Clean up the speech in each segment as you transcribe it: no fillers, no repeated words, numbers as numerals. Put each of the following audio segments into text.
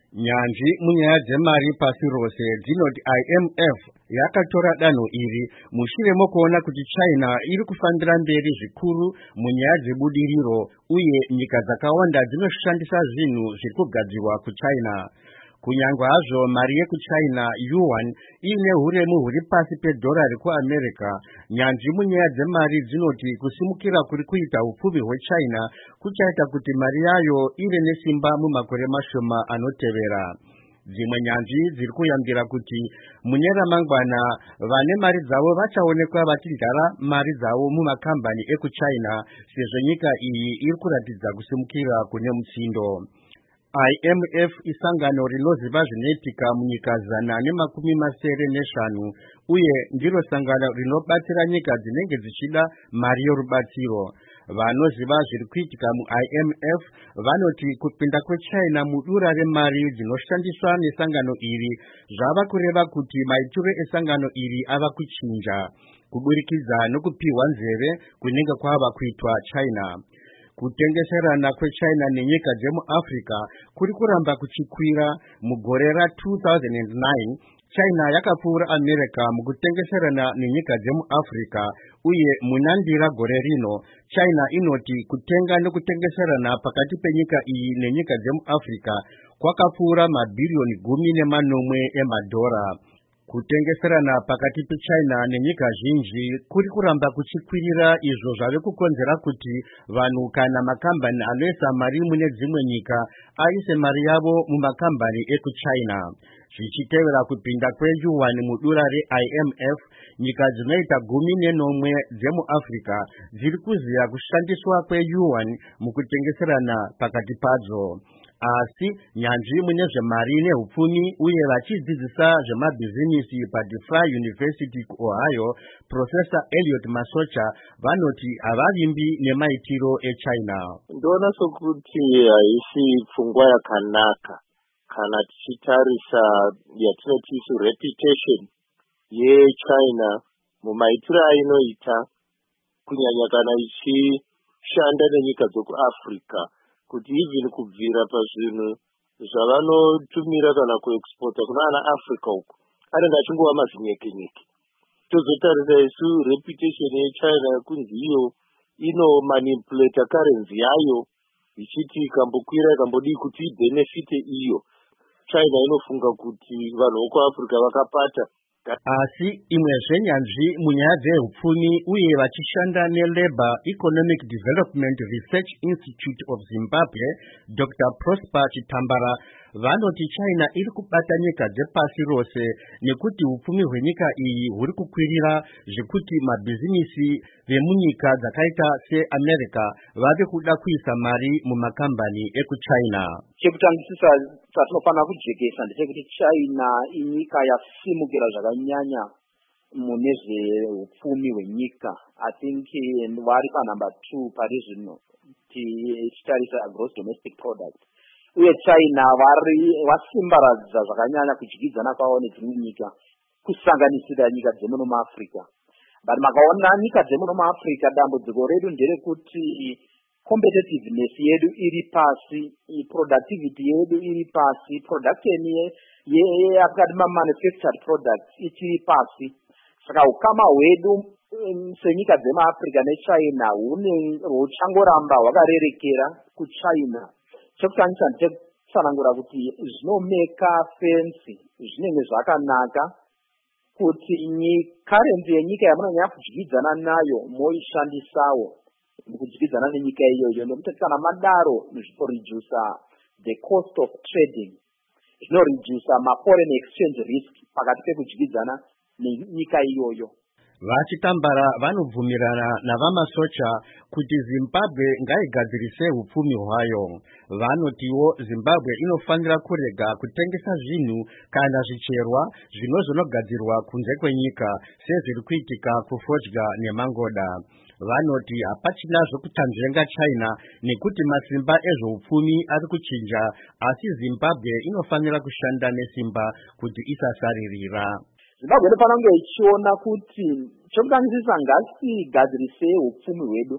Nyanji munyaya dzemari pasi rose dzinoti IMF yakatora danho iri mushure mokuona kuti China iri kufambira mberi zvikuru munyaya dzebudiriro uye nyika dzakawanda dzinoshandisa zvinhu zviri kugadzirwa kuChina. Kunyangwe hazvo mari yekuChina yuan ine huremu huri pasi pedhora rekuAmerica, nyanzvi munyaya dzemari dzinoti kusimukira kuri kuita upfumi hweChina kuchaita kuti mari yayo ive nesimba mumakore mashoma anotevera. Dzimwe nyanzvi dziri kuyambira kuti mune ramangwana vane mari dzavo vachaonekwa vachidyara mari dzavo mumakambani ekuChina sezvo nyika iyi iri kuratidza kusimukira kune mutsindo. IMF isangano rinoziva zvinoitika munyika 175 uye ndiro sangano rinobatsira nyika dzinenge dzichida mari yorubatsiro. Vanoziva zviri kuitika muIMF vanoti kupinda kweChina mudura remari dzinoshandiswa nesangano iri zvava kureva kuti maitiro esangano iri ava kuchinja kuburikidza nokupiwa nzeve kunenge kwava kuitwa China. Kutengeserana kweChina nenyika dzemuAfrica kuri kuramba kuchikwira. Mugore ra2009 China yakapfuura America mukutengeserana nenyika dzemuAfrica uye munandira gore rino China inoti kutenga nokutengeserana pakati penyika iyi nenyika dzemuAfrica kwakapfuura mabhiriyoni 10 emadhora. Kutengeserana pakati peChina nenyika zhinji kuri kuramba kuchikwirira, izvo zvave kukonzera kuti vanhu kana makambani anoisa mari mune dzimwe nyika aise mari yavo mumakambani ekuChina. Zvichitevera kupinda kweyuan mudura reIMF, nyika dzinoita 11 dzemuAfrica dziri kuziya kushandiswa kweyuan mukutengeserana pakati padzo. Asi nyanzvi mune zvemari nehupfumi uye vachidzidzisa zvemabhizinisi paDeFi University kuOhio, Professor Elliot Masocha vanoti havavimbi nemaitiro eChina. Ndoona sokuti haisi pfungwa yakanaka kana tichitarisa yatinoti reputation yeChina mumaitiro ainoita kunyanya kana ichishanda nenyika dzekuAfrica, kuti even kubvira pazvinhu zvavanotumira kana kuexporta kuna ana Africa uku anenge achingova mazvinyekenyeke. Tozotarisa isu reputation yeChina yekunzi iyo ino manipulata currency yayo ichiti ikambokwira ikambodii kuti ibenefite iyo. China inofunga kuti vanhu vekuAfrica vakapata. Asi imwe zvenyanzvi munyaya dzehupfumi uye vachishanda neLabour Economic Development Research Institute of Zimbabwe, Dr. Prosper Chitambara vanoti China iri kubata nyika dzepasi rose nekuti hupfumi hwenyika iyi huri kukwirira zvekuti mabhizinisi vemunyika dzakaita seAmerica vave kuda kuisa mari mumakambani ekuChina. Chekutangisisa chatinofanira kujekesa ndechekuti China inyika yasimukira zvakanyanya mune zvehupfumi hwenyika. I think vari panumber 2 pari zvino tichitarisa gross domestic product. Uye China vasimbaradza zvakanyanya kudyidzana kwavo nedzimwe nyika kusanganisira nyika dzemuno muAfrica. But makaona nyika dzemuno muAfrica dambudziko redu nderekuti competitiveness yedu iri pasi, productivity yedu iri pasi, production yakati manufactured products ichiri pasi. Saka ukama hwedu senyika dzemuAfrica neChina huchangoramba hwakarerekera kuChina. Chekutangisa ndechekutsanangura kuti zvinomeka fensi zvinenge zvakanaka kuti currency yenyika yamunonyanya kudyidzana nayo moishandisawo mukudyidzana nenyika iyoyo, nekuti kana madaro zvinoredusa the cost of trading, zvinoredusa foreign exchange risk pakati pekudyidzana nenyika iyoyo. Vachitambara vanobvumirana navamasocha kuti Zimbabwe ngaigadzirise hupfumi hwayo. Vanotiwo Zimbabwe inofanira kurega kutengesa zvinhu kana zvicherwa zvinogadzirwa kunze kwenyika sezviri kuitika kufodya nemangoda. Vanoti hapachina zvokutanzvenga China nekuti masimba ezvoupfumi ari kuchinja, asi Zimbabwe inofanira kushanda nesimba kuti isasaririra. Zimbabwe inofanira kunge ichiona kuti chokutangisisa ngatigadzirisei hupfumi hwedu,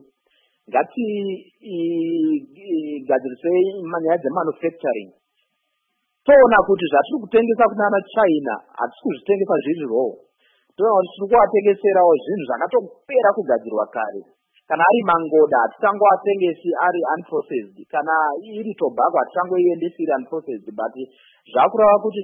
ngatigadzirisei manyaya dzemanufacturing, toona kuti zvatiri kutengesa kunana China hatisi kuzvitengesa zviri raw. Toona kuti tiri kuvatengeserawo zvinhu zvakatopera kugadzirwa kare. Kana ari mangoda hatitangoatengesi ari unprocessed, kana iri tobacco hatitangoiendesi iri unprocessed, but zvakureva kuti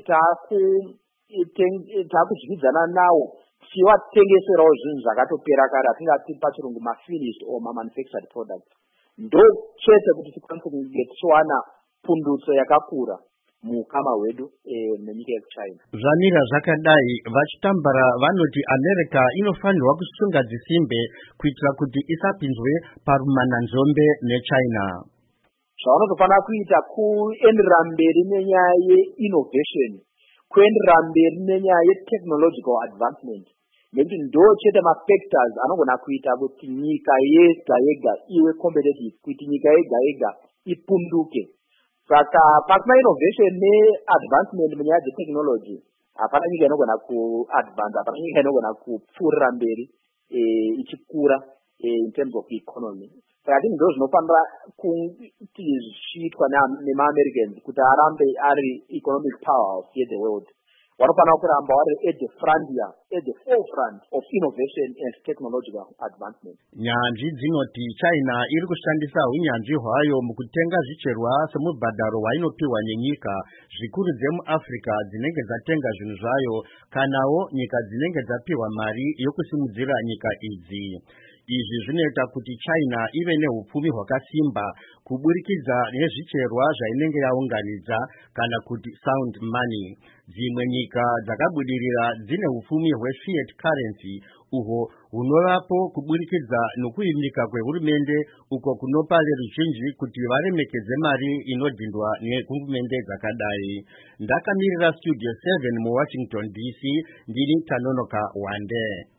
taakudyidzana nawo tichivatengeserawo zvinhu zvakatopera kare, hatingati pachirungu mafinished or manufactured products. Ndo chete kuti tikwanise kunge tichiwana pundutso yakakura mukama hwedu nenyika yekuchina. Zvamira zvakadai, vachitambara vanoti America inofanirwa kusunga dzisimbe kuitira kuti isapinzwe parumananzombe neChina. Zvavanofanira kuita kuenderera mberi nenyaya ye-innovation, kuenderera mberi nenyaya ye-technological advancement, nekuti ndo chete mafactors anogona kuita kuti nyika yega yega iwe competitive, kuti nyika yega yega ipunduke. Saka pasina innovation ne-advancement munyaya dzetechnology, hapana nyika inogona ku-advance, hapana nyika inogona kupfuurira mberi ichikura in terms of economy. Saka ati ndo zvinofanira kuti zvichiitwa nema-Americans kuti arambe ari economic powerhouse ye-the world. Vanofanira kuramba vari at the frontier, at the forefront of innovation and technological advancement. Nyanzvi dzinoti China iri kushandisa hunyanzvi hwayo mukutenga zvicherwa semubhadharo hwainopiwa nenyika zvikuru dzemuAfrica dzinenge dzatenga zvinhu zvayo, kanawo nyika dzinenge dzapiwa mari yokusimudzira nyika idzi. Izvi zvinoita kuti China ive nehupfumi hwakasimba kuburikidza nezvicherwa zvainenge yaunganidza kana kuti sound money. Dzimwe nyika dzakabudirira dzine hupfumi hwefiat currency uhwo hunovapo kuburikidza nokuinika kwehurumende uko kunopa veruzhinji kuti varemekedze mari inodhindwa nehurumende dzakadai. Ndakamirira Studio 7 muWashington DC, ndini Tanonoka Wande.